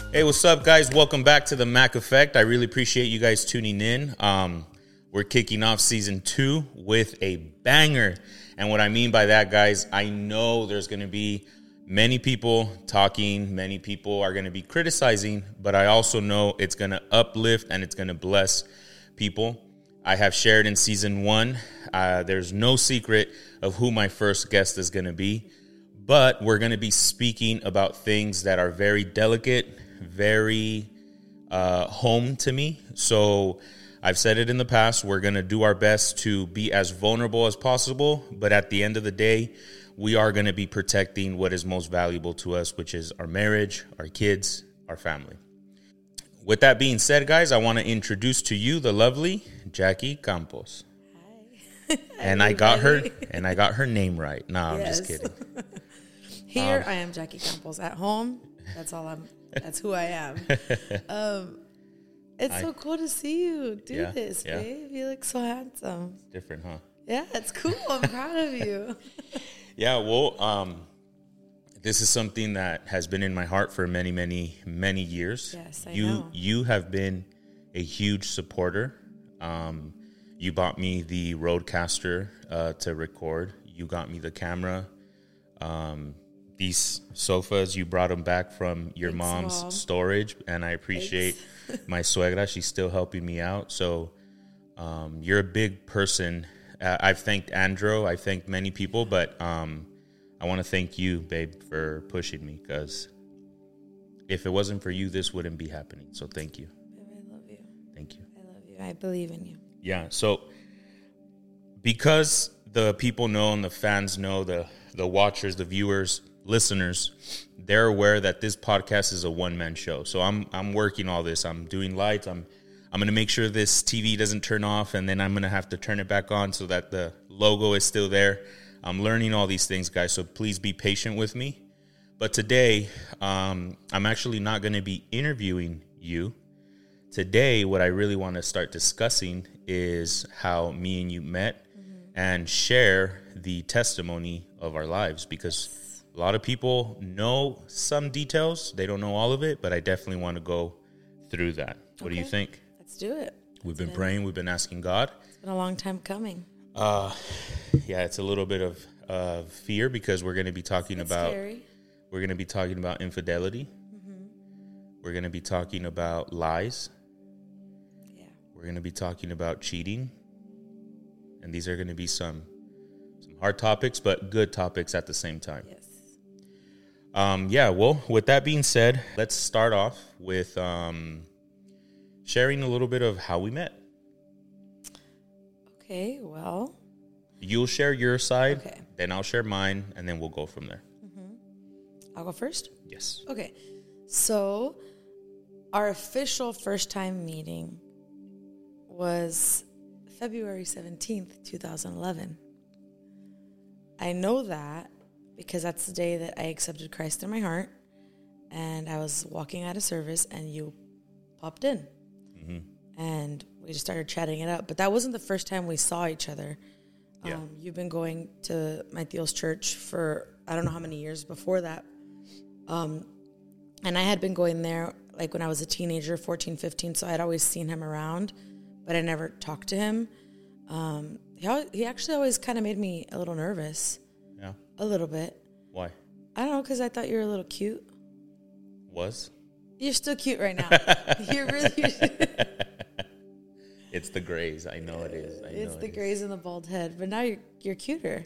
Hey, what's up, guys? Welcome back to the Mac Effect. I really appreciate you guys tuning in. We're kicking off season 2 with a banger. And what I mean by that, guys, I know there's going to be many people talking, many people are going to be criticizing, but I also know it's going to uplift and it's going to bless people. I have shared in season 1, there's no secret of who my first guest is going to be, but we're going to be speaking about things that are very delicate, very home to me. So I've said it in the past, we're going to do our best to be as vulnerable as possible, but at the end of the day, we are going to be protecting what is most valuable to us, which is our marriage, our kids, our family. With that being said, guys, I want to introduce to you the lovely Jackie Campos. Hi. And I got her name right. No, I'm Yes. just kidding. Here I am, Jackie Campos. At home, that's who I am. It's so cool to see you do this, babe. You look so handsome. It's different, huh? Yeah, it's cool. I'm proud of you. Yeah, well, this is something that has been in my heart for many, many, many years. Yes, I know. You have been a huge supporter. You bought me the Rodecaster to record. You got me the camera. These sofas, you brought them back from your mom's storage, and I appreciate my suegra. She's still helping me out. So you're a big person. I've thanked Andrew. I've thanked many people, but I want to thank you, babe, for pushing me, because if it wasn't for you, this wouldn't be happening. So thank you. Babe, I love you. Thank you. I love you. I believe in you. Yeah, so because the people know and the fans know, the watchers, the viewers, listeners, they're aware that this podcast is a one-man show. So I'm working all this. I'm doing lights. I'm going to make sure this TV doesn't turn off, and then I'm going to have to turn it back on so that the logo is still there. I'm learning all these things, guys, so please be patient with me. But today, I'm actually not going to be interviewing you. Today, what I really want to start discussing is how me and you met and share the testimony of our lives, because a lot of people know some details. They don't know all of it, but I definitely want to go through that. What do you think? Let's do it. We've been praying. We've been asking God. It's been a long time coming. Yeah, it's a little bit of fear, because we're going to be talking about Scary. we're going to be talking about infidelity. We're going to be talking about lies. Yeah. We're going to be talking about cheating. And these are going to be some hard topics, but good topics at the same time. Yes. Yeah, well, with that being said, let's start off with sharing a little bit of how we met. Okay, well. You'll share your side, Okay. then I'll share mine, and then we'll go from there. I'll go first? Yes. Okay. So, our official first-time meeting was February 17th, 2011. I know that because that's the day that I accepted Christ in my heart, and I was walking out of service, and you popped in. And we just started chatting it up. But that wasn't the first time we saw each other. Yeah. You've been going to my Theo's church for I don't know how many years before that. And I had been going there like when I was a teenager, 14, 15, so I'd always seen him around, but I never talked to him. He actually always kind of made me a little nervous. Yeah. A little bit. Why? I don't know, because I thought you were a little cute. Was? You're still cute right now. You're really... It's the grays. I know it is. It's the grays and the bald head. But now you're cuter.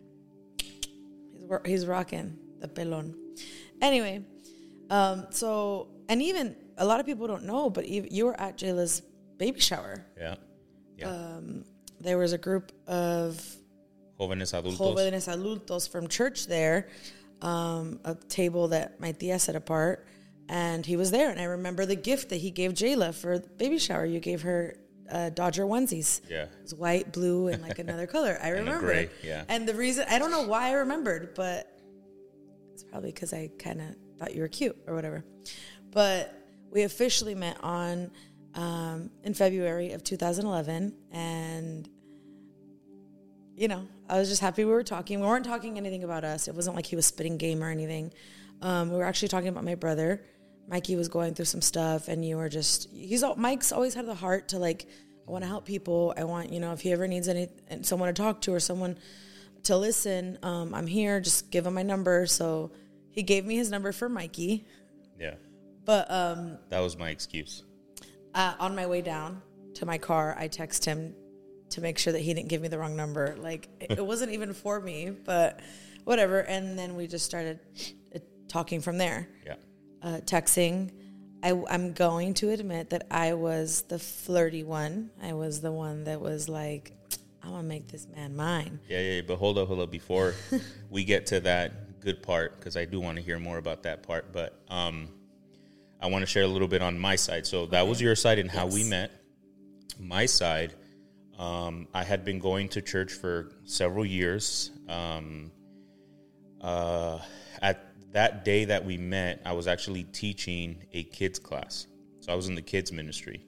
He's rocking the pelon. Anyway, so, and even a lot of people don't know, but you were at Jayla's baby shower. Yeah. Yeah. There was a group of Jóvenes adultos from church there, a table that my tia set apart, and he was there. And I remember the gift that he gave Jayla for the baby shower. You gave her Dodger onesies. Yeah. It was white, blue, and like another color. I remember. Gray, yeah. And the reason, I don't know why I remembered, but it's probably because I kind of thought you were cute or whatever. But we officially met on in February of 2011, and you know, I was just happy we were talking. We weren't talking anything about us. It wasn't like he was spitting game or anything. We were actually talking about my brother. Mikey was going through some stuff, and you were just, Mike's always had the heart to like, I want to help people. I want, if he ever needs someone to talk to or someone to listen, I'm here. Just give him my number. So he gave me his number for Mikey. Yeah. But that was my excuse. On my way down to my car, I text him to make sure that he didn't give me the wrong number. Like, it wasn't even for me, but whatever. And then we just started talking from there. Yeah. Texting. I'm going to admit that I was the flirty one. I was the one that was like, I want to make this man mine. Yeah. But hold up. Before we get to that good part, because I do want to hear more about that part. But I want to share a little bit on my side. So that was your side and how we met. My side, I had been going to church for several years. At that day that we met, I was actually teaching a kids class. So I was in the kids ministry.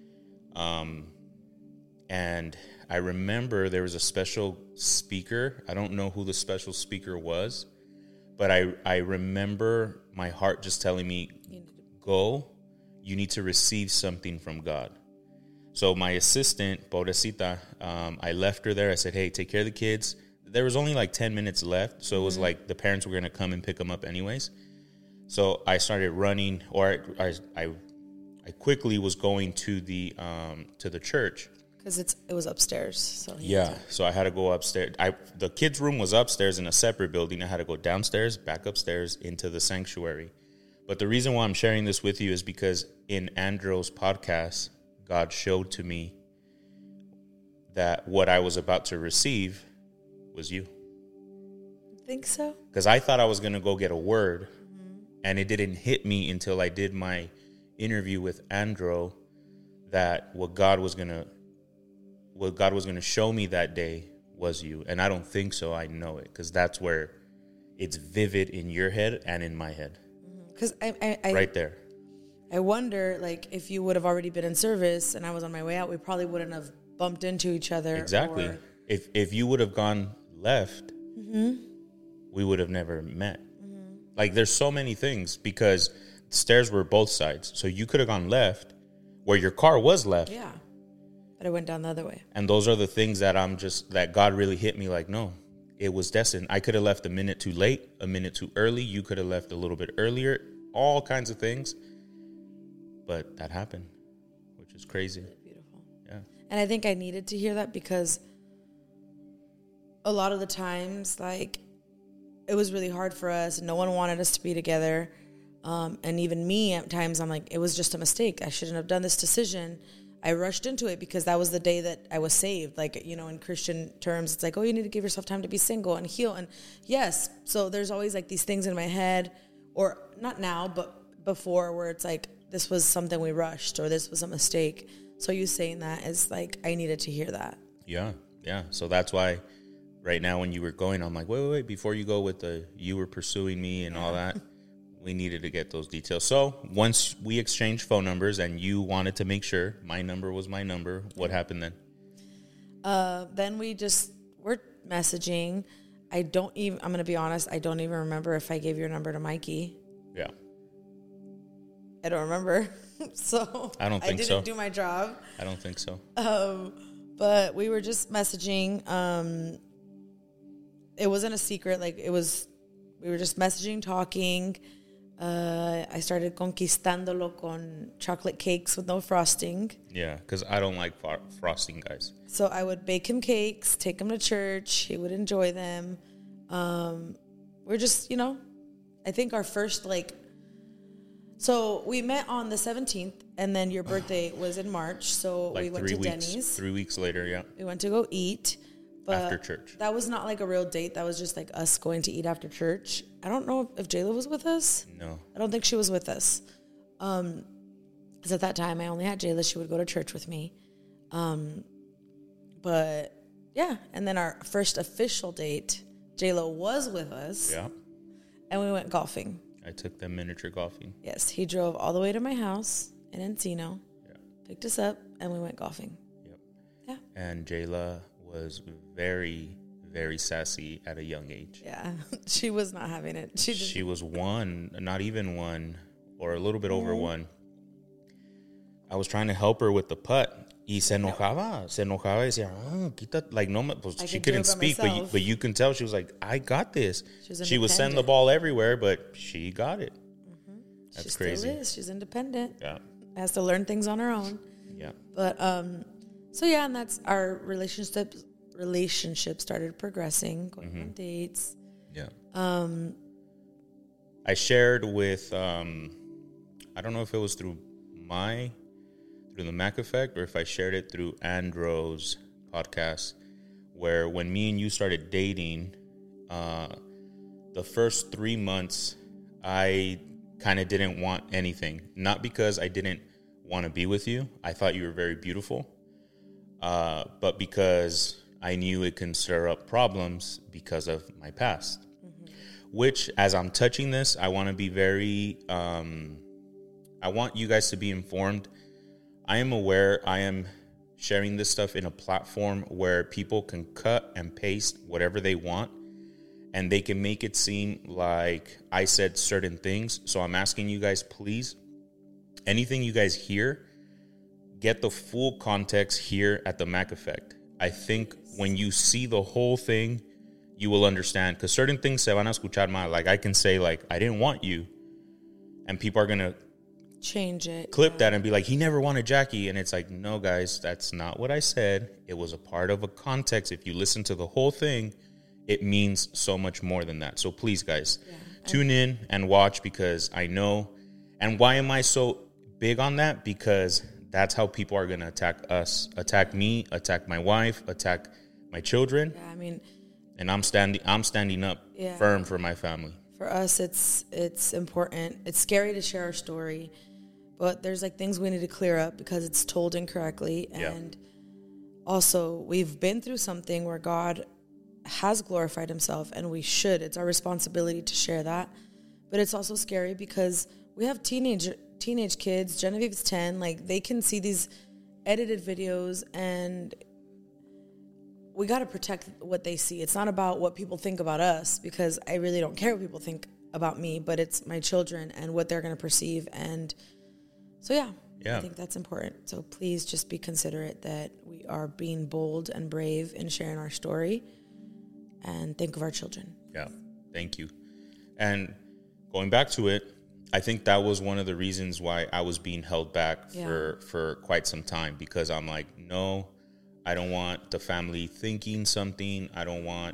And I remember there was a special speaker. I don't know who the special speaker was, but I remember my heart just telling me, go, you need to receive something from God. So my assistant, Pobrecita, I left her there. I said, hey, take care of the kids. There was only like 10 minutes left, so it was like the parents were going to come and pick them up anyways. So I started running, or I quickly was going to the church. Because it was upstairs. So so I had to go upstairs. The kids' room was upstairs in a separate building. I had to go downstairs, back upstairs into the sanctuary. But the reason why I'm sharing this with you is because in Andrew's podcast, God showed to me that what I was about to receive was you. Think so? Because I thought I was going to go get a word, and it didn't hit me until I did my interview with Andrew that what God was going to show me that day was you. And I don't think so. I know it, because that's where it's vivid in your head and in my head. Because I right there. I wonder, like, if you would have already been in service and I was on my way out, we probably wouldn't have bumped into each other. Exactly. If you would have gone left, we would have never met. Like, there's so many things, because the stairs were both sides. So you could have gone left where your car was left. Yeah. But I went down the other way. And those are the things that that God really hit me like, no, it was destined. I could have left a minute too late, a minute too early. You could have left a little bit earlier, all kinds of things. But that happened, which is crazy. Beautiful. Yeah. And I think I needed to hear that, because a lot of the times, like, it was really hard for us, and no one wanted us to be together. And even me, at times, I'm like, it was just a mistake. I shouldn't have done this decision. I rushed into it because that was the day that I was saved. Like, in Christian terms, it's like, oh, you need to give yourself time to be single and heal. And yes, so there's always like these things in my head, or not now, but before, where it's like, this was something we rushed, or this was a mistake. So you saying that is like, I needed to hear that. Yeah. So that's why right now when you were going, I'm like, wait, before you go with you were pursuing me and all that, we needed to get those details. So once we exchanged phone numbers and you wanted to make sure my number was my number, what happened then? Then we're messaging. I'm going to be honest, I don't even remember if I gave your number to Mikey. Yeah. I don't remember. So I don't think so. I didn't do my job. I don't think so. But we were just messaging. It wasn't a secret. Like, we were just messaging, talking. I started conquistándolo con chocolate cakes with no frosting. Yeah, because I don't like frosting, guys. So I would bake him cakes, take him to church. He would enjoy them. We're just, I think our first, so we met on the 17th, and then your birthday was in March. So we went to Denny's. 3 weeks later, yeah. We went to go eat. But after church. That was not like a real date. That was just like us going to eat after church. I don't know if Jayla was with us. No. I don't think she was with us. Because at that time, I only had Jayla. She would go to church with me. But, yeah. And then our first official date, Jayla was with us. Yeah. And we went golfing. I took them miniature golfing. Yes. He drove all the way to my house in Encino. Yeah. Picked us up, and we went golfing. Yep. Yeah. And Jayla was very, very sassy at a young age. Yeah. She was not having it. She was not even one or a little bit over 1. I was trying to help her with the putt. Y se enojaba y decía, quita, like, no, pues she couldn't speak, but you can tell she was like, I got this. She was sending the ball everywhere, but she got it. That's crazy. Still is. She's independent. Yeah. Has to learn things on her own. Yeah. But, so yeah, and that's our relationship started progressing, going on dates. Yeah. I shared with, I don't know if it was through the Mac Effect or if I shared it through Andro's podcast, where when me and you started dating, the first 3 months, I kind of didn't want anything. Not because I didn't want to be with you. I thought you were very beautiful. But because I knew it can stir up problems because of my past. Which, as I'm touching this, I want to be very, I want you guys to be informed. I am aware I am sharing this stuff in a platform where people can cut and paste whatever they want, and they can make it seem like I said certain things. So I'm asking you guys, please, anything you guys hear, get the full context here at the Mac Effect. I think when you see the whole thing, you will understand. Because certain things se van a escuchar mal. Like, I can say, like, I didn't want you. And people are going to change it, clip that and be like, he never wanted Jackie. And it's like, no, guys, that's not what I said. It was a part of a context. If you listen to the whole thing, it means so much more than that. So please, guys, tune in and watch, because I know. And why am I so big on that? Because that's how people are going to attack us, attack me, attack my wife, attack my children. Yeah, I mean, and I'm standing up firm for my family. For us, it's important. It's scary to share our story, but there's like things we need to clear up because it's told incorrectly. And also, we've been through something where God has glorified himself, and we should. It's our responsibility to share that. But it's also scary because we have teenage kids. Genevieve's 10. Like, they can see these edited videos, and we got to protect what they see. It's not about what people think about us, because I really don't care what people think about me, but it's my children and what they're going to perceive. And so, I think that's important. So please just be considerate that we are being bold and brave in sharing our story, and think of our children. Yeah, thank you. And going back to it, I think that was one of the reasons why I was being held back for quite some time, because I'm like, no, I don't want the family thinking something. I don't want,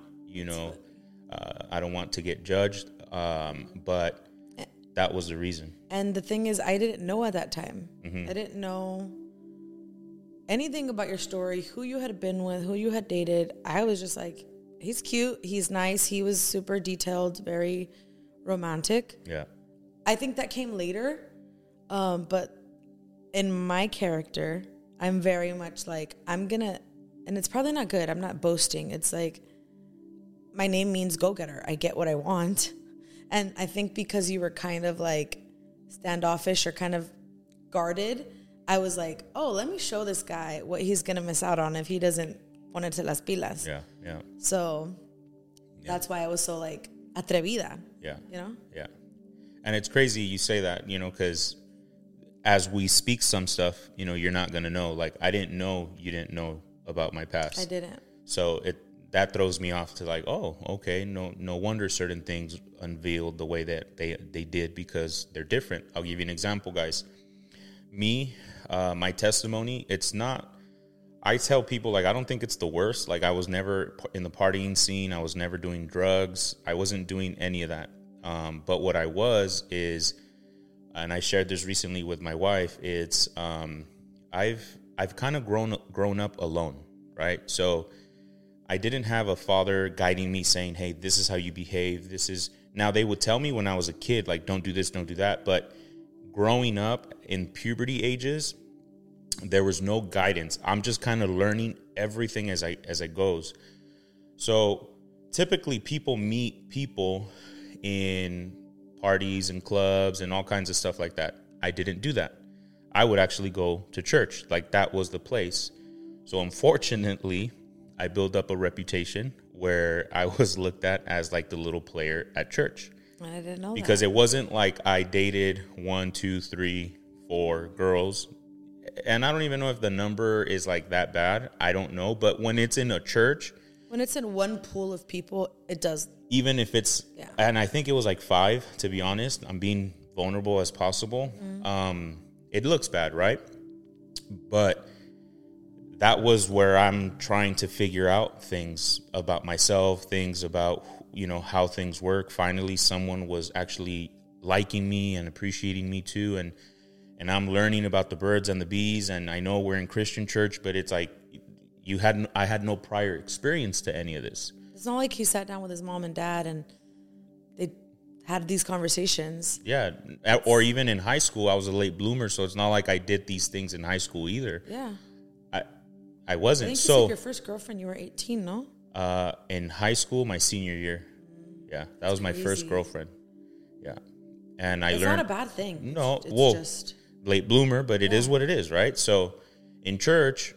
I don't want to get judged. But that was the reason. And the thing is, I didn't know at that time. I didn't know anything about your story, who you had been with, who you had dated. I was just like, he's cute. He's nice. He was super detailed, very romantic. Yeah. I think that came later. But in my character, I'm very much like, and it's probably not good. I'm not boasting. It's like, my name means go-getter. I get what I want. And I think because you were kind of like standoffish or kind of guarded, I was like, oh, let me show this guy what he's going to miss out on if he doesn't ponerse las pilas. Yeah, yeah. So that's why I was so like atrevida. Yeah. Yeah. And it's crazy you say that, because as we speak some stuff, you're not going to know. Like, I didn't know you didn't know about my past. I didn't. So that throws me off to like, oh, okay, no wonder certain things unveiled the way that they did, because they're different. I'll give you an example, guys. Me, my testimony, it's not, I tell people, like, I don't think it's the worst. Like, I was never in the partying scene. I was never doing drugs. I wasn't doing any of that. But what I was is, and I shared this recently with my wife, it's I've kind of grown up alone, right? So I didn't have a father guiding me saying, hey, this is how you behave. Now they would tell me when I was a kid, like, don't do this, don't do that. But growing up in puberty ages, there was no guidance. I'm just kind of learning everything as I goes. So typically people meet people in parties and clubs and all kinds of stuff like that. I didn't do that. I would actually go to church. Like, that was the place. So unfortunately, I built up a reputation where I was looked at as like the little player at church. I didn't know because that. it wasn't like I dated 1, 2, 3, 4 girls. And I don't even know if the number is like that bad. I don't know. But when it's in a church, When it's in one pool of people, it does. even if it's, Yeah. and I think it was like 5, to be honest. I'm being vulnerable as possible. It looks bad, right? But that was where I'm trying to figure out things about myself, things about, you know, how things work. Finally, someone was actually liking me and appreciating me too. And I'm learning about the birds and the bees. And I know we're in Christian church, but it's like I had no prior experience to any of this. It's not like he sat down with his mom and dad and they had these conversations. Yeah. Or even in high school, I was a late bloomer. So it's not like I did these things in high school either. Yeah. I I wasn't. think you So said your first girlfriend, you were 18, no? in high school, my senior year. Yeah. That was my first crazy. girlfriend. Yeah. And I It's learned. not a bad thing. No, It's well, just... late bloomer, but it is what it is, right? So in church,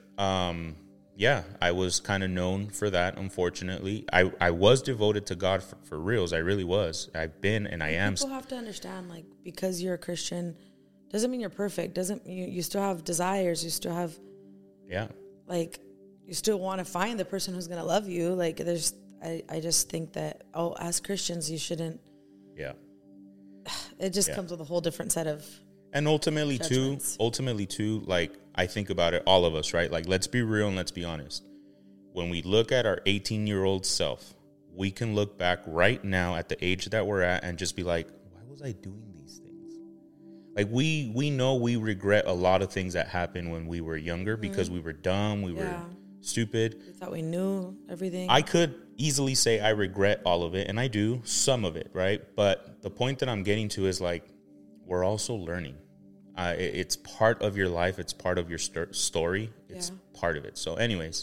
I was kind of known for that, unfortunately. I was devoted to God for reals. I really was. I've been and I am. People have to understand, like, because you're a Christian doesn't mean you're perfect. Doesn't you still have desires. You still have, Yeah. like, you still want to find the person who's going to love you. Like, I just think that, as Christians, you shouldn't. Yeah. It just comes with a whole different set of... And ultimately judgments. too, like, I think about it, all of us, right? Like, let's be real and let's be honest. When we look at our 18-year-old self, we can look back right now at the age that we're at and just be like, why was I doing these things? Like, we know we regret a lot of things that happened when we were younger because we were dumb, we were stupid. We thought we knew everything. I could easily say I regret all of it, and I do, some of it, right? But the point that I'm getting to is, like, we're also learning. It's part of your life. It's part of your story. It's part of it. So anyways,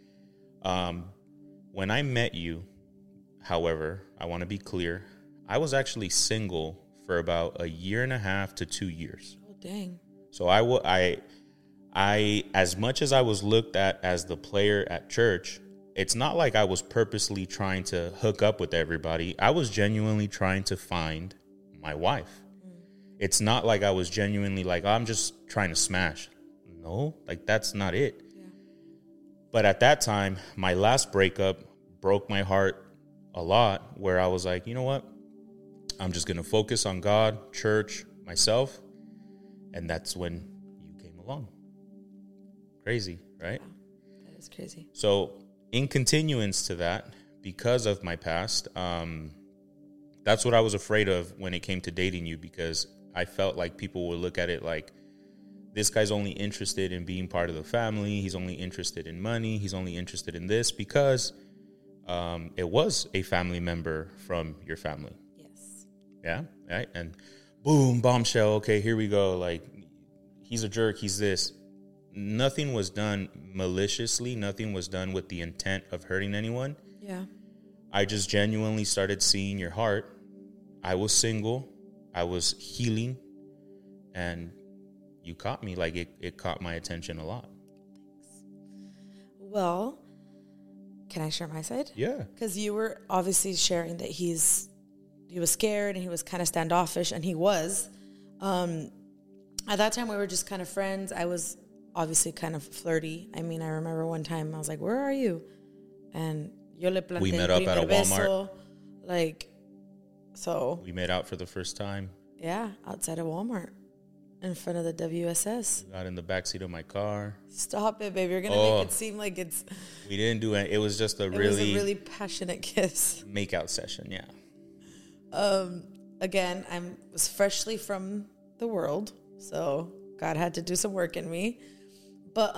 when I met you, however, I want to be clear, I was actually single for about 1.5 to 2 years. Oh, dang. So I, as much as I was looked at as the player at church, it's not like I was purposely trying to hook up with everybody. I was genuinely trying to find my wife. It's not like I was genuinely like, I'm just trying to smash. No, like, that's not it. Yeah. But at that time, my last breakup broke my heart a lot, where I was like, you know what? I'm just going to focus on God, church, myself. And that's when you came along. Crazy, right? Yeah, that is crazy. So in continuance to that, because of my past, that's what I was afraid of when it came to dating you, because I felt like people would look at it like, this guy's only interested in being part of the family. He's only interested in money. He's only interested in this because it was a family member from your family. Yes. Yeah. Right. And boom, bombshell. Okay, here we go. Like, he's a jerk. He's this. Nothing was done maliciously. Nothing was done with the intent of hurting anyone. Yeah. I just genuinely started seeing your heart. I was single. I was healing, and you caught me. Like, it caught my attention a lot. Well, can I share my side? Yeah. Because you were obviously sharing that he was scared and he was kind of standoffish, and he was. At that time, we were just kind of friends. I was obviously kind of flirty. I mean, I remember one time I was like, "Where are you?" And yo le planté We met el up at a primer beso. Walmart. Like, so We made out for the first time. yeah, outside of Walmart, in front of the WSS. We got in the backseat of my car. Stop it, baby! You're gonna make it seem like it's. We didn't do it. It was just It was a really passionate kiss. make-out session, yeah. Again, I was freshly from the world, so God had to do some work in me. But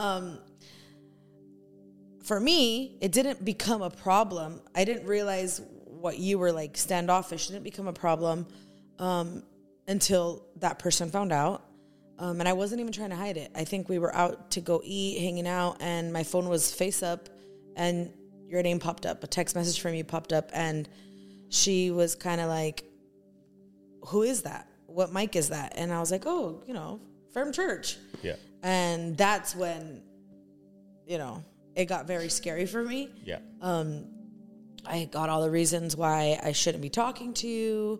for me, it didn't become a problem. I didn't realize what you were like, standoffish. It didn't become a problem until that person found out. And I wasn't even trying to hide it. I think we were out to go eat, hanging out, and my phone was face up, and your name popped up. A text message from you popped up, and she was kind of like, who is that? What mic is that? And I was like, oh, Firm Church. Yeah. And that's when, it got very scary for me. Yeah. I got all the reasons why I shouldn't be talking to you.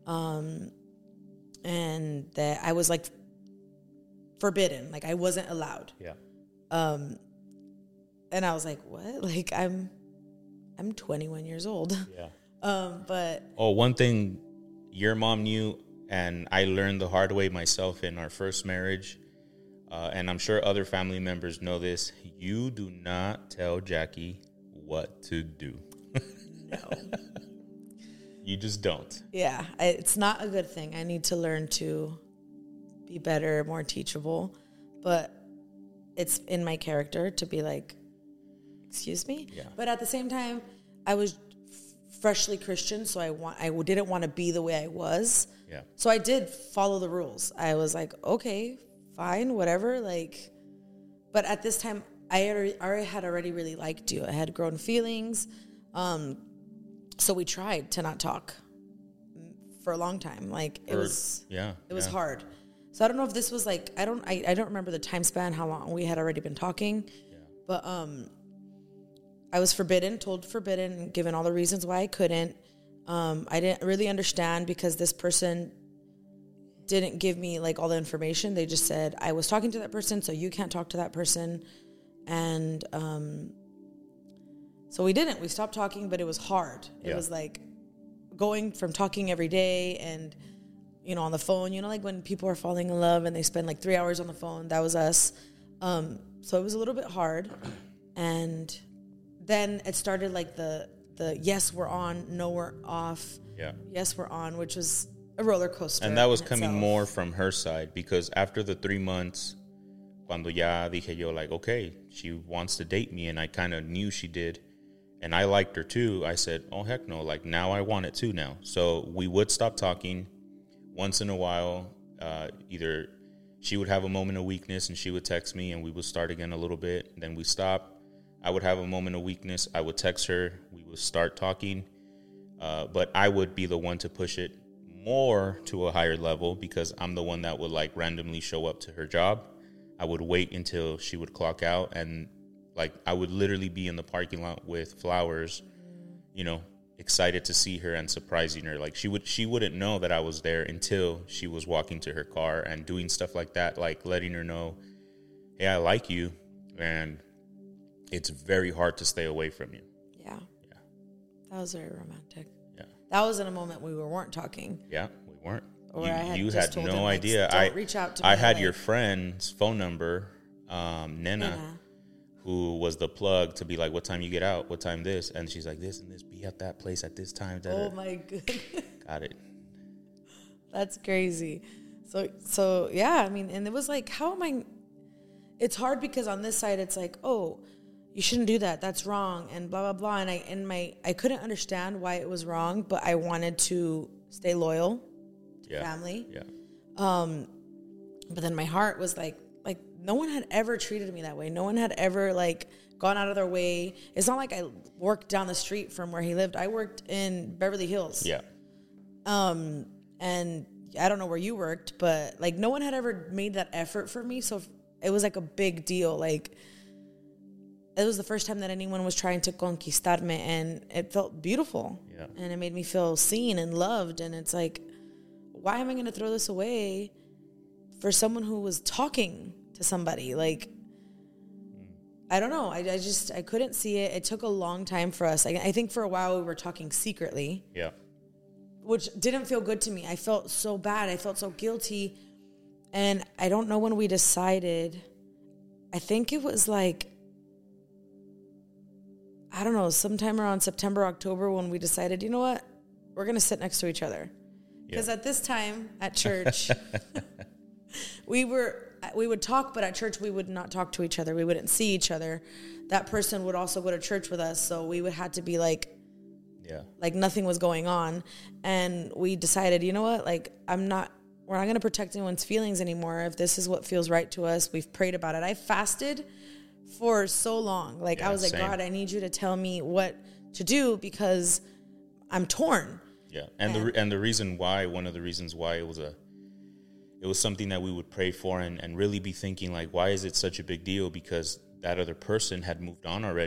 and that I was like forbidden, like I wasn't allowed. Yeah. And I was like, what? Like I'm 21 years old. Yeah. But one thing your mom knew, and I learned the hard way myself in our first marriage, and I'm sure other family members know this, you do not tell Jackie what to do. no. You just don't. Yeah, it's not a good thing. I need to learn to be better, more teachable. But it's in my character to be like, excuse me? Yeah. But at the same time, I was freshly Christian, so I didn't want to be the way I was. Yeah. So I did follow the rules. I was like, okay, fine, whatever. Like, but at this time, I had already really liked you. I had grown feelings. So we tried to not talk for a long time. Like it was hard. So I don't know if this was like, I don't remember the time span, how long we had already been talking, but, I was told forbidden, given all the reasons why I couldn't. I didn't really understand because this person didn't give me like all the information. They just said, I was talking to that person, so you can't talk to that person. And, so we stopped talking, but it was hard. It was like going from talking every day and, on the phone, like when people are falling in love and they spend like 3 hours on the phone, that was us. So it was a little bit hard. And then it started like the yes, we're on, no, we're off. Yeah. Yes, we're on, which was a roller coaster. And that was coming more from her side, because after the 3 months, cuando ya dije yo, like, okay, she wants to date me, and I kind of knew she did, and I liked her too, I said, oh, heck no, like, now I want it too now. So we would stop talking once in a while. Either she would have a moment of weakness and she would text me and we would start again a little bit. Then we stop. I would have a moment of weakness. I would text her. We would start talking. But I would be the one to push it more to a higher level, because I'm the one that would like randomly show up to her job. I would wait until she would clock out, and like I would literally be in the parking lot with flowers, excited to see her and surprising her. Like she wouldn't know that I was there until she was walking to her car and doing stuff like that, like letting her know, hey, I like you, and it's very hard to stay away from you. Yeah. That was very romantic. Yeah. That was in a moment we weren't talking. Yeah, we weren't. Or you had no idea. Don't reach out to me. I had your friend's phone number, Nena, who was the plug to be like, what time you get out? What time this? And she's like, this and this. Be at that place at this time. Oh, my goodness. Got it. That's crazy. So yeah, I mean, and it was like, how am I... It's hard because on this side, it's like, oh, you shouldn't do that. That's wrong, and blah, blah, blah. And I couldn't understand why it was wrong, but I wanted to stay loyal to family. Yeah. But then my heart was like no one had ever treated me that way. No one had ever like gone out of their way. It's not like I worked down the street from where he lived. I worked in Beverly Hills. Yeah. And I don't know where you worked, but like no one had ever made that effort for me. So it was like a big deal. Like it was the first time that anyone was trying to conquistarme, and it felt beautiful. Yeah. And it made me feel seen and loved. And it's like, why am I going to throw this away for someone who was talking to somebody? Like, I don't know. I couldn't see it. It took a long time for us. I think for a while we were talking secretly. Yeah. Which didn't feel good to me. I felt so bad. I felt so guilty. And I don't know when we decided. I think it was like, I don't know, sometime around September, October, when we decided, you know what? We're going to sit next to each other. Because at this time at church, we would talk, but at church we would not talk to each other. We wouldn't see each other. That person would also go to church with us, so we would have to be like nothing was going on. And we decided, you know what? Like we're not going to protect anyone's feelings anymore. If this is what feels right to us, we've prayed about it. I fasted for so long. Like I was like, same. God, I need you to tell me what to do because I'm torn. Yeah, and the reason why, one of the reasons why it was something that we would pray for and really be thinking like, why is it such a big deal? Because that other person had moved on already,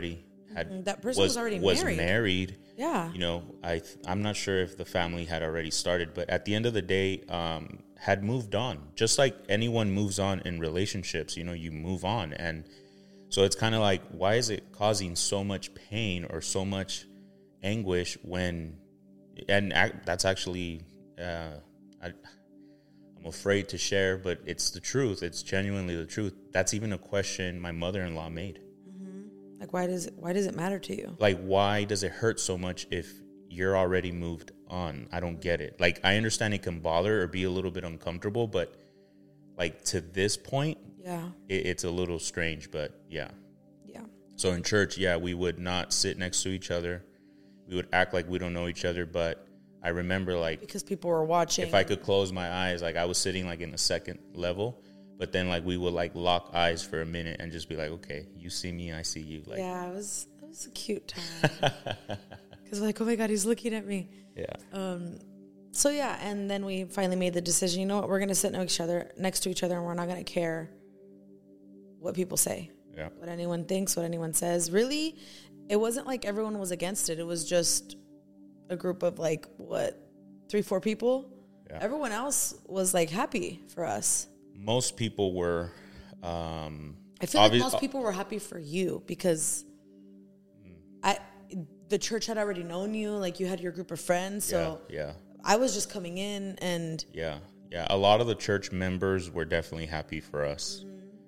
that person was already married. Yeah. You know, I'm not sure if the family had already started, but at the end of the day, had moved on. Just like anyone moves on in relationships, you know, you move on. And so it's kind of like, why is it causing so much pain or so much anguish when, and that's actually, I'm afraid to share, but it's the truth. It's genuinely the truth. That's even a question my mother-in-law made. Like, why does it matter to you? Like, why does it hurt so much if you're already moved on? I don't get it. Like, I understand it can bother or be a little bit uncomfortable, but like to this point, yeah, it's a little strange, but yeah. Yeah. So in church, yeah, we would not sit next to each other. We would act like we don't know each other, but I remember, like, because people were watching. If I could close my eyes, like I was sitting like in the second level, but then like we would like lock eyes for a minute and just be like, okay, you see me, I see you. Like, yeah, it was a cute time. Because like, oh my God, he's looking at me. Yeah. So yeah, and then we finally made the decision. You know what? We're gonna sit next to each other, and we're not gonna care what people say. Yeah. What anyone thinks, what anyone says. Really, it wasn't like everyone was against it. It was just a group of like 3-4 people. Yeah. Everyone else was like happy for us. Most people were. I feel like most people were happy for you because the church had already known you. Like, you had your group of friends. So yeah. I was just coming in and yeah. A lot of the church members were definitely happy for us.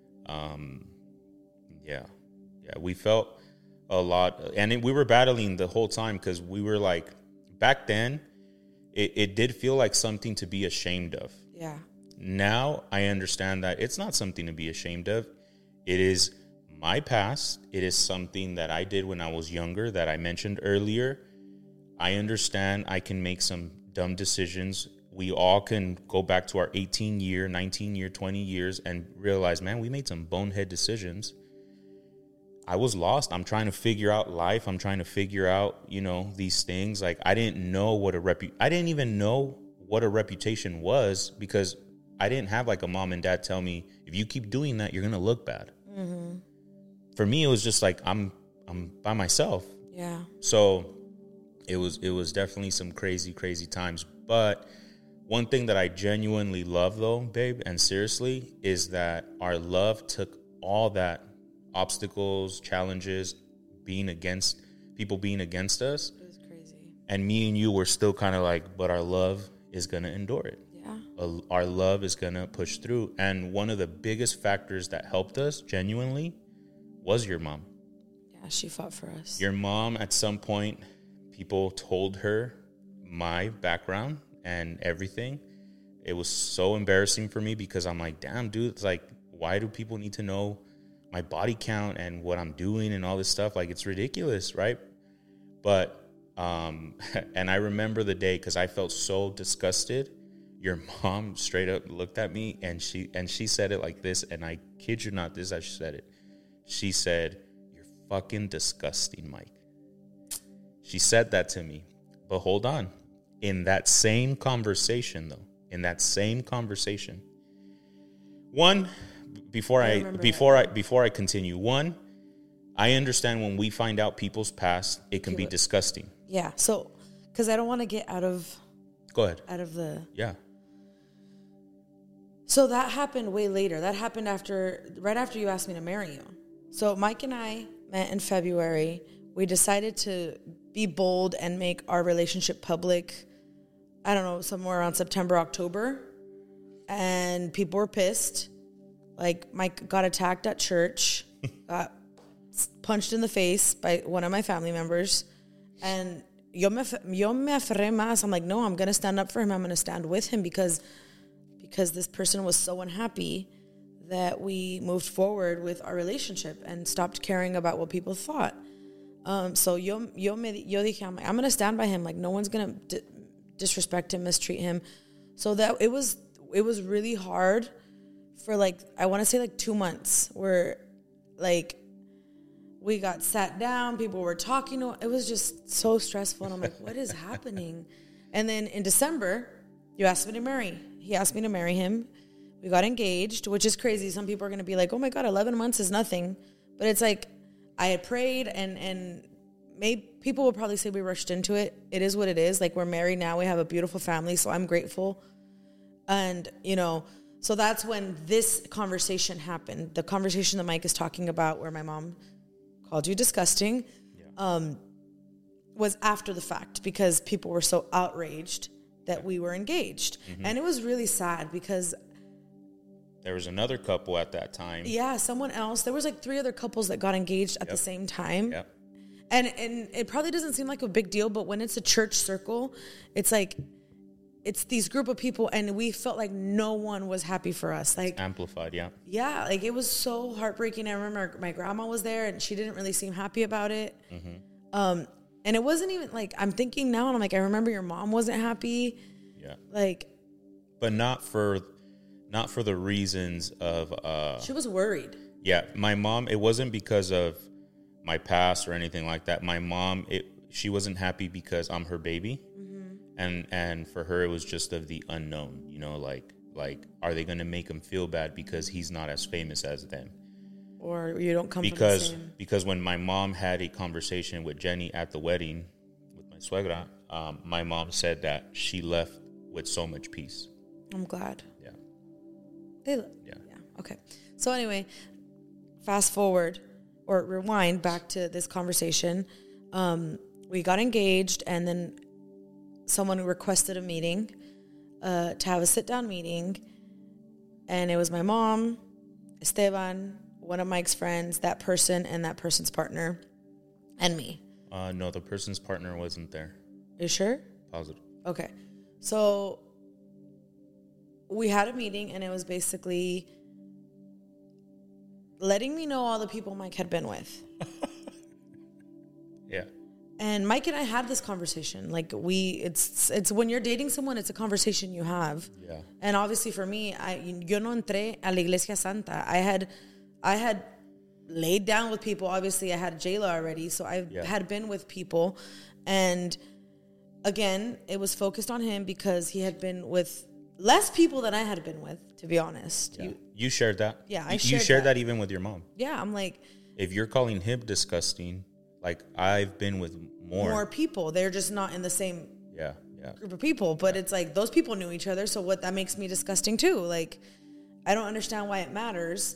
Yeah. We felt a lot, and we were battling the whole time because we were like, back then, it did feel like something to be ashamed of. Yeah. Now I understand that it's not something to be ashamed of. It is my past. It is something that I did when I was younger that I mentioned earlier. I understand I can make some dumb decisions. We all can go back to our 18-year, 19-year, 20 years and realize, man, we made some bonehead decisions. I was lost. I'm trying to figure out life. I'm trying to figure out, these things. Like, I didn't know I didn't even know what a reputation was because I didn't have like a mom and dad tell me, if you keep doing that, you're going to look bad. Mm-hmm. For me, it was just like, I'm by myself. Yeah. So it was definitely some crazy, crazy times. But one thing that I genuinely love though, babe, and seriously, is that our love took all that obstacles, challenges, people being against us. It was crazy. And me and you were still kind of like, but our love is going to endure it. Yeah. Our love is going to push through. And one of the biggest factors that helped us genuinely was your mom. Yeah, she fought for us. Your mom, at some point, people told her my background and everything. It was so embarrassing for me because I'm like, damn, dude, it's like, why do people need to know my body count and what I'm doing and all this stuff? Like, it's ridiculous, right? But, and I remember the day because I felt so disgusted. Your mom straight up looked at me and she said it like this, and I kid you not, this is how she said it. She said, "You're fucking disgusting, Mike." She said that to me. But hold on. In that same conversation, one, before I continue, I understand when we find out people's past, it can be disgusting. Yeah. So, because I don't want to get out of. Go ahead. Out of the. Yeah. So that happened way later. That happened right after you asked me to marry you. So Mike and I met in February. We decided to be bold and make our relationship public, I don't know, somewhere around September, October. And people were pissed. Like, Mike got attacked at church, got punched in the face by one of my family members. And yo me aferré más. I'm like, no, I'm going to stand up for him. I'm going to stand with him because this person was so unhappy that we moved forward with our relationship and stopped caring about what people thought. So yo dije, I'm going to stand by him. Like, no one's going to disrespect him, mistreat him. So that it was really hard for I want to say 2 months where we got sat down, people were talking. It was just so stressful. And I'm like, what is happening? And then in December, he asked me to marry him. We got engaged, which is crazy. Some people are going to be like, oh my God, 11 months is nothing. But it's like, I had prayed and people will probably say we rushed into it. It is what it is. Like, we're married now. We have a beautiful family. So I'm grateful. And, so that's when this conversation happened. The conversation that Mike is talking about where my mom called you disgusting, was after the fact because people were so outraged that we were engaged. Mm-hmm. And it was really sad because there was another couple at that time. Yeah, someone else. There was like 3 other couples that got engaged at the same time. Yep. And it probably doesn't seem like a big deal, but when it's a church circle, it's like, it's these group of people, and we felt like no one was happy for us. Like, it's amplified, yeah. Yeah, like it was so heartbreaking. I remember my grandma was there, and she didn't really seem happy about it. Mm-hmm. And it wasn't even like, I'm thinking now, and I'm like, I remember your mom wasn't happy. Yeah. Like, but not for the reasons of she was worried. Yeah, my mom, it wasn't because of my past or anything like that. My mom, she wasn't happy because I'm her baby. Mm-hmm. And for her, it was just of the unknown, like are they going to make him feel bad because he's not as famous as them? Or you don't come from the same. Because when my mom had a conversation with Jenny at the wedding with my suegra, my mom said that she left with so much peace. I'm glad. Yeah. Yeah. Okay. So anyway, fast forward or rewind back to this conversation. We got engaged, and then someone requested a meeting to have a sit-down meeting, and it was my mom, Esteban, one of Mike's friends, that person, and that person's partner, and me. No, the person's partner wasn't there. You sure? Positive. Okay. So we had a meeting, and it was basically letting me know all the people Mike had been with. Yeah. And Mike and I had this conversation. Like, it's when you're dating someone, it's a conversation you have. Yeah. And obviously for me, yo no entré a la Iglesia Santa. I had laid down with people. Obviously, I had Jayla already, so I had been with people. And again, it was focused on him because he had been with less people than I had been with, to be honest. Yeah. You shared that. Yeah, You shared that even with your mom. Yeah, I'm like, if you're calling him disgusting, like, I've been with more people. They're just not in the same group of people. But it's like those people knew each other, so that makes me disgusting too. Like, I don't understand why it matters.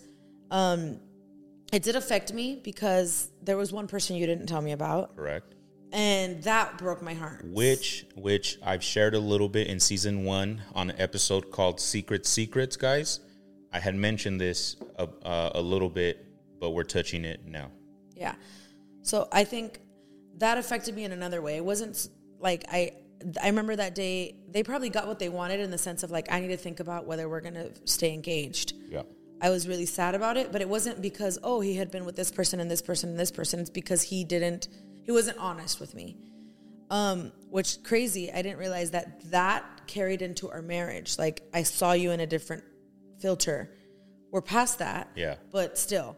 It did affect me because there was one person you didn't tell me about. Correct. And that broke my heart. Which I've shared a little bit in season 1 on an episode called Secret Secrets, guys. I had mentioned this a little bit, but we're touching it now. Yeah. So I think that affected me in another way. It wasn't like I remember that day, they probably got what they wanted in the sense of like, I need to think about whether we're going to stay engaged. Yeah. I was really sad about it, but it wasn't because, he had been with this person and this person and this person. It's because he wasn't honest with me. Which crazy. I didn't realize that carried into our marriage. Like, I saw you in a different filter. We're past that. Yeah. But still.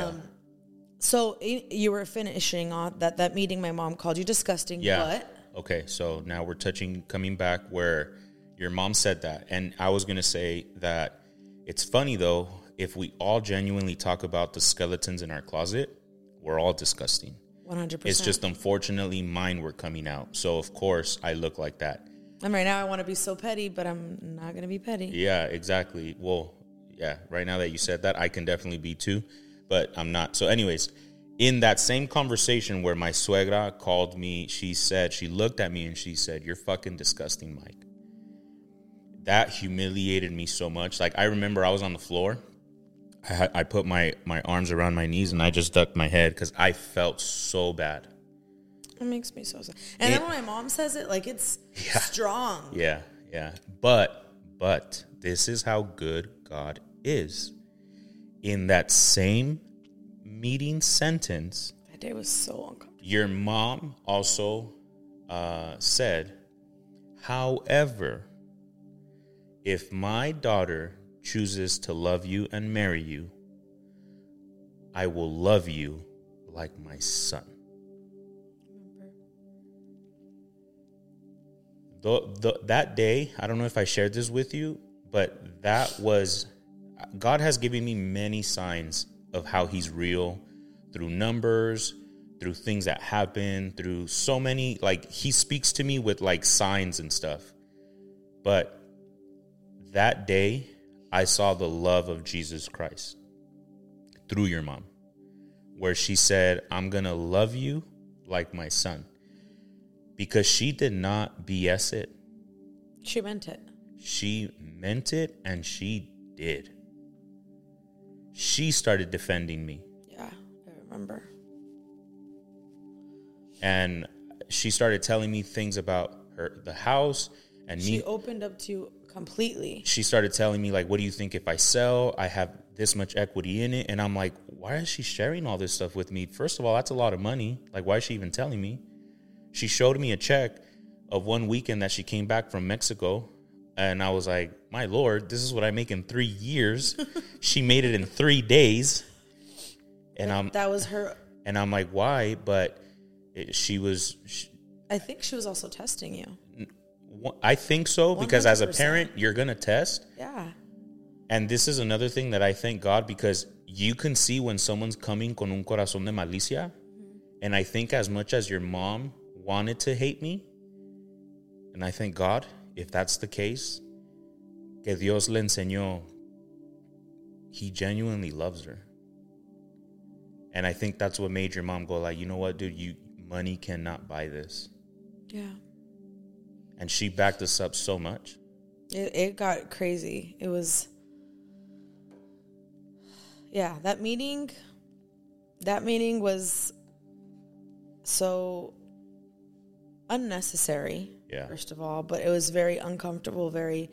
So you were finishing on that meeting. My mom called you disgusting. Yeah. But okay. So now we're coming back where your mom said that. And I was going to say that it's funny though, if we all genuinely talk about the skeletons in our closet, we're all disgusting. 100%. It's just unfortunately mine were coming out. So of course I look like that. And right now I want to be so petty, but I'm not going to be petty. Yeah, exactly. Well, yeah, right now that you said that, I can definitely be too, but I'm not. So anyways, in that same conversation where my suegra called me, she looked at me and she said, "You're fucking disgusting, Mike." That humiliated me so much. Like, I remember I was on the floor. I put my arms around my knees and I just ducked my head because I felt so bad. It makes me so sad. And then when my mom says it, like, it's strong. Yeah. But this is how good God is. In that same meeting sentence, that day was so uncomfortable. Your mom also said, "However, if my daughter chooses to love you and marry you, I will love you like my son." That day, I don't know if I shared this with you, but God has given me many signs of how he's real, through numbers, through things that happen, through so many, like, he speaks to me with like signs and stuff. But that day, I saw the love of Jesus Christ through your mom, where she said, I'm going to love you like my son. Because she did not BS it. She meant it. She meant it, and she did. She started defending me. Yeah, I remember. And she started telling me things about the house and me. She opened up to you completely. She started telling me, like, what do you think if I sell? I have this much equity in it. And I'm like, why is she sharing all this stuff with me? First of all, that's a lot of money. Like, why is she even telling me? She showed me a check of one weekend that she came back from Mexico. And I was like, my Lord, this is what I make in 3 years. She made it in 3 days. And that was her. And I'm like, why? But she was. I think she was also testing you. I think so, because 100%. as a parent, you're going to test. Yeah. And this is another thing that I thank God, because you can see when someone's coming con un corazón de malicia. And I think as much as your mom wanted to hate me, and I thank God, if that's the case, que Dios le enseñó, he genuinely loves her. And I think that's what made your mom go like, you know what, dude, money cannot buy this. Yeah. And she backed us up so much. It got crazy. It was, yeah, that meeting was so unnecessary, first of all, but it was very uncomfortable, very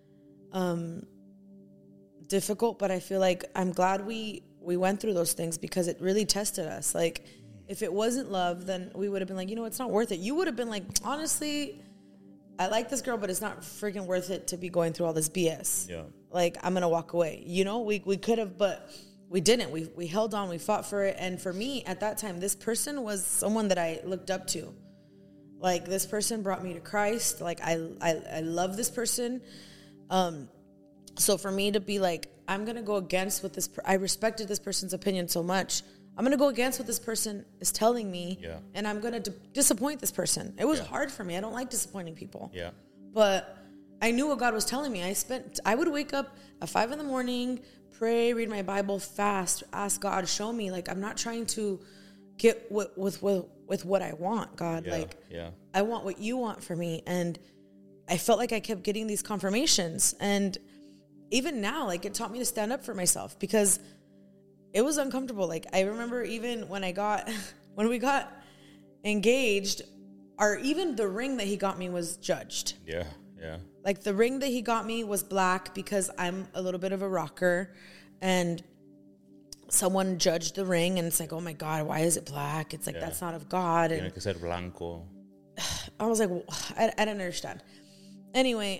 difficult. But I feel like I'm glad we went through those things, because it really tested us. Like, if it wasn't love, then we would have been like, you know, it's not worth it. You would have been like, honestly, I like this girl, but it's not freaking worth it to be going through all this BS. Yeah. Like, I'm going to walk away. You know, we could have, but we didn't. We held on. We fought for it. And for me, at that time, this person was someone that I looked up to. Like, this person brought me to Christ. Like, I love this person. So for me to be like, I'm going to go against what I respected this person's opinion so much. I'm going to go against what this person is telling me. Yeah. And I'm going to disappoint this person. It was hard for me. I don't like disappointing people. Yeah. But I knew what God was telling me. I would wake up at 5 a.m, pray, read my Bible, fast, ask God, show me. Like, I'm not trying to get with what I want, God. I want what you want for me. And I felt like I kept getting these confirmations. And even now, like, it taught me to stand up for myself, because it was uncomfortable. Like, I remember even when we got engaged, even the ring that he got me was judged. Yeah, yeah. Like, the ring that he got me was black, because I'm a little bit of a rocker, and someone judged the ring, and it's like, oh my God, why is it black? It's like, that's not of God. And tiene que ser blanco. I was like, I didn't understand. Anyway,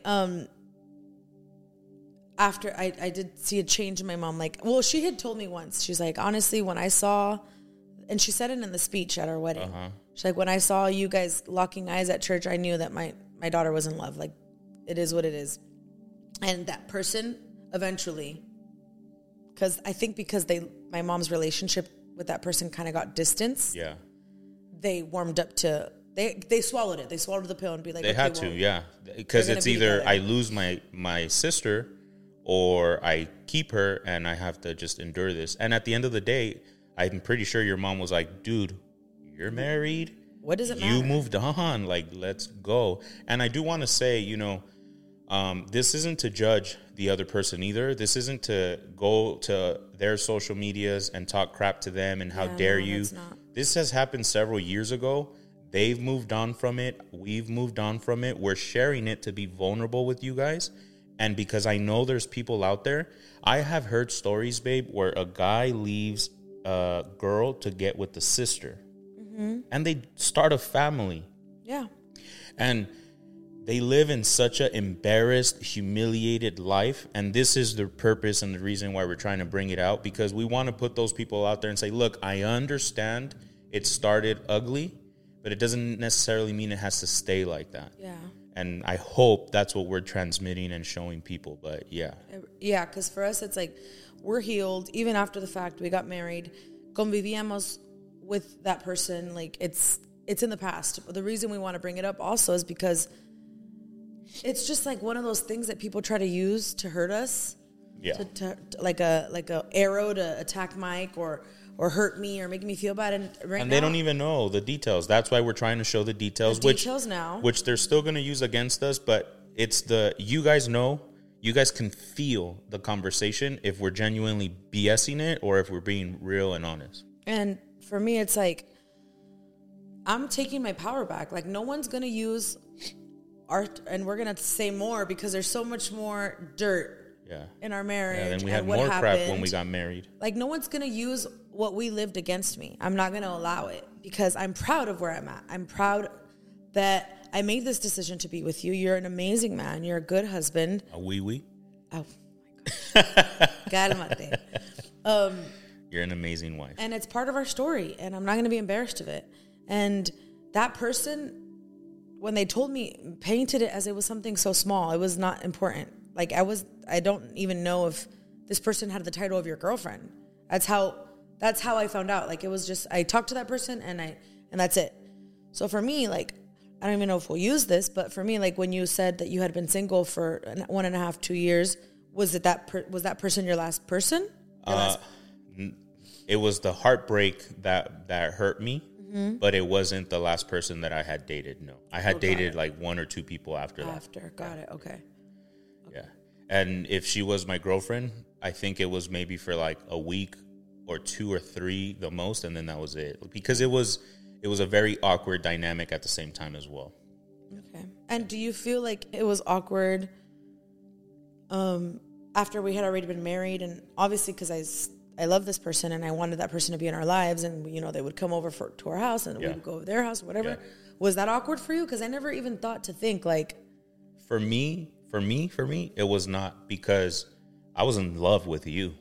after I did see a change in my mom. Like, well, she had told me once, she's like, honestly, when I saw, and she said it in the speech at our wedding. She's like, when I saw you guys locking eyes at church, I knew that my daughter was in love. Like, it is what it is. And that person eventually, because I think my mom's relationship with that person kind of got distance. Yeah. They warmed up to, they swallowed it. They swallowed the pill and be like, they had to, yeah. Because it's either together. I lose my sister, or I keep her and I have to just endure this. And at the end of the day, I'm pretty sure your mom was like, dude, you're married. What does it matter? You moved on. Like, let's go. And I do want to say, you know, this isn't to judge the other person either. This isn't to go to their social medias and talk crap to them and how dare you. This has happened several years ago. They've moved on from it. We've moved on from it. We're sharing it to be vulnerable with you guys. And because I know there's people out there, I have heard stories, babe, where a guy leaves a girl to get with the sister. Mm-hmm. And they start a family. Yeah. And they live in such an embarrassed, humiliated life. And this is the purpose and the reason why we're trying to bring it out, because we want to put those people out there and say, look, I understand it started ugly, but it doesn't necessarily mean it has to stay like that. Yeah. And I hope that's what we're transmitting and showing people. But yeah. Yeah, because for us, it's like, we're healed. Even after the fact, we got married. convivíamos with that person. Like it's in the past. But the reason we want to bring it up also is because it's just like one of those things that people try to use to hurt us. Yeah. To like a arrow to attack Mike or hurt me or make me feel bad. And they don't even know the details. That's why we're trying to show the details. Which they're still going to use against us. But it's you guys know. You guys can feel the conversation if we're genuinely BSing it or if we're being real and honest. And for me, it's like, I'm taking my power back. Like, no one's going to use art, and we're going to say more because there's so much more dirt in our marriage. Yeah, then we had more crap when we got married. Like, no one's going to use what we lived against me. I'm not going to allow it because I'm proud of where I'm at. I'm proud that I made this decision to be with you. You're an amazing man. You're a good husband. A wee. Oh, my gosh. Cálmate. You're an amazing wife. And it's part of our story, and I'm not going to be embarrassed of it. And that person, when they told me, painted it as it was something so small. It was not important. Like, I don't even know if this person had the title of your girlfriend. That's how I found out. Like, it was just, I talked to that person, and that's it. So for me, like, I don't even know if we'll use this, but for me, like, when you said that you had been single for 1.5, 2 years, was that person your last person? It was the heartbreak that hurt me, but it wasn't the last person that I had dated. No, I had dated like 1 or 2 people after that. Got it. Okay. Yeah, and if she was my girlfriend, I think it was maybe for like a week or 2 or 3 the most, and then that was it. Because it was a very awkward dynamic at the same time as well. Okay. And do you feel like it was awkward after we had already been married? And obviously because I love this person and I wanted that person to be in our lives, and, you know, they would come over to our house and we would go over their house or whatever. Yeah. Was that awkward for you? Because I never even thought to think like... For me, it was not, because I was in love with you.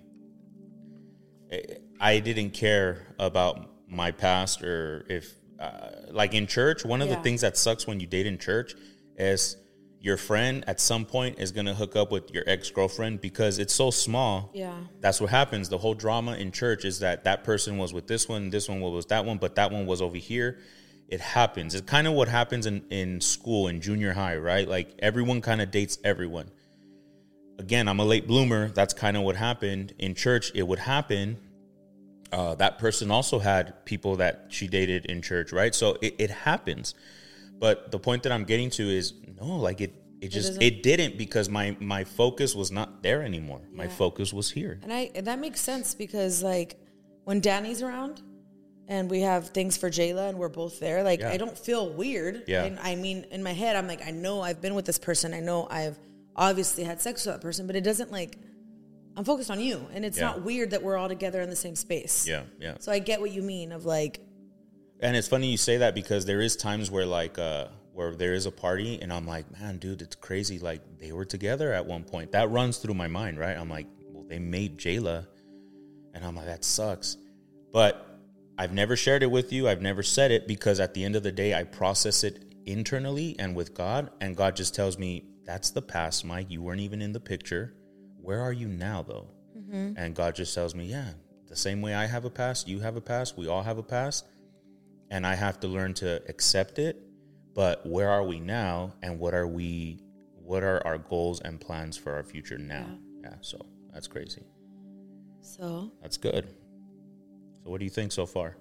I didn't care about my past, or if like in church, one of the things that sucks when you date in church is your friend at some point is going to hook up with your ex-girlfriend because it's so small. Yeah. That's what happens. The whole drama in church is that person was with this one was that one, but that one was over here. It happens. It's kind of what happens in school, in junior high, right? Like, everyone kind of dates everyone. Again, I'm a late bloomer. That's kind of what happened. In church, it would happen. That person also had people that she dated in church, right? So it happens. But the point that I'm getting to is, no, like it didn't, because my focus was not there anymore. Yeah. My focus was here. And that makes sense, because like when Danny's around and we have things for Jayla and we're both there, like I don't feel weird. Yeah. And I mean, in my head, I'm like, I know I've been with this person. I know I've obviously had sex with that person, but it doesn't like... I'm focused on you, and it's not weird that we're all together in the same space. Yeah, yeah. So I get what you mean of like... And it's funny you say that, because there is times where like where there is a party and I'm like, man, dude, it's crazy. Like, they were together at one point. That runs through my mind, right? I'm like, well, they made Jayla, and I'm like, that sucks. But I've never shared it with you. I've never said it, because at the end of the day, I process it internally and with God, and God just tells me, that's the past, Mike. You weren't even in the picture. Where are you now, though? Mm-hmm. And God just tells me, yeah, the same way I have a past, you have a past, we all have a past, and I have to learn to accept it. But where are we now, and what are our goals and plans for our future now? Yeah, so that's crazy. So? That's good. So what do you think so far?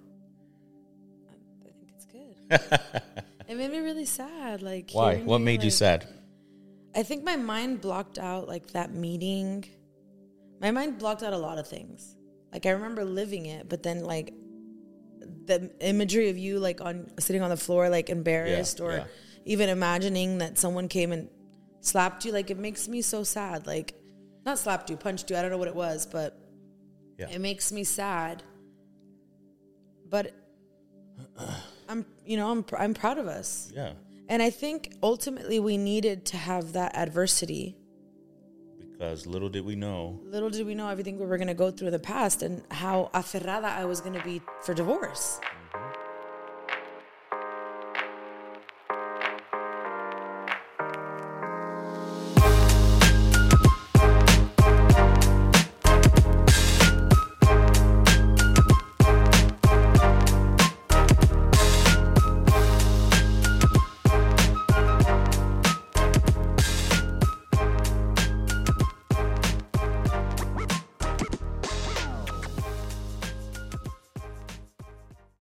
I think it's good. It made me really sad. Like, why? What made you sad? I think my mind blocked out, like, that meeting. My mind blocked out a lot of things. Like, I remember living it, but then, like, the imagery of you, like, sitting on the floor, like, embarrassed, or even imagining that someone came and slapped you, like, it makes me so sad. Like, not slapped you, punched you, I don't know what it was, but it makes me sad. But I'm proud of us. Yeah. And I think ultimately we needed to have that adversity. Because little did we know everything we were going to go through in the past, and how aferrada I was going to be for divorce.